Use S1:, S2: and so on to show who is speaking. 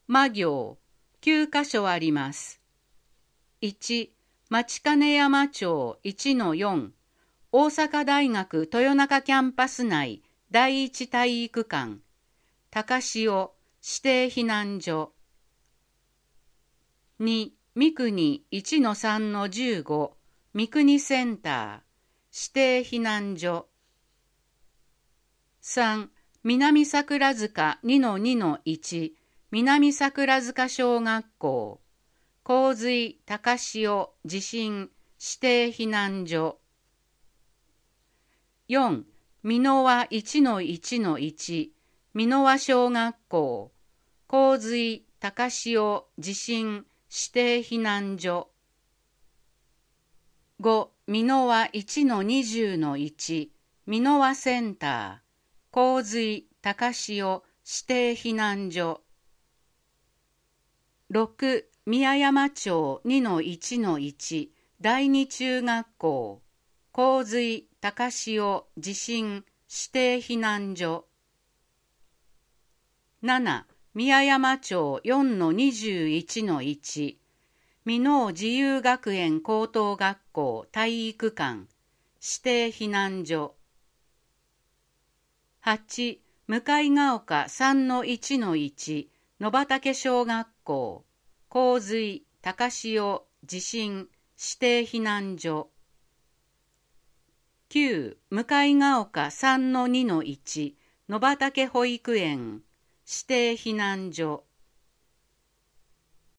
S1: 魔行、9カ所あります。1、町金山町 1-4、大阪大学豊中キャンパス内第一体育館、高潮指定避難所。2、三国 1-3-15、三国センター、指定避難所。3、南桜塚 2-2-1、南桜塚小学校、洪水、高潮、地震、指定避難所。4、美濃 1-1-1、美濃小学校、洪水、高潮、地震、指定避難所。5、美濃 1-20-1、美濃センター、洪水、高潮、指定避難所。6、宮山町 2-1-1、第二中学校、洪水、高潮、地震、指定避難所。7、宮山町 4-21-1、美濃自由学園高等学校体育館、指定避難所。8、向ヶ丘 3-1-1、野畑小学校、洪水、高潮、地震、指定避難所。9、向ヶ丘 3-2-1、野畑保育園、指定避難所。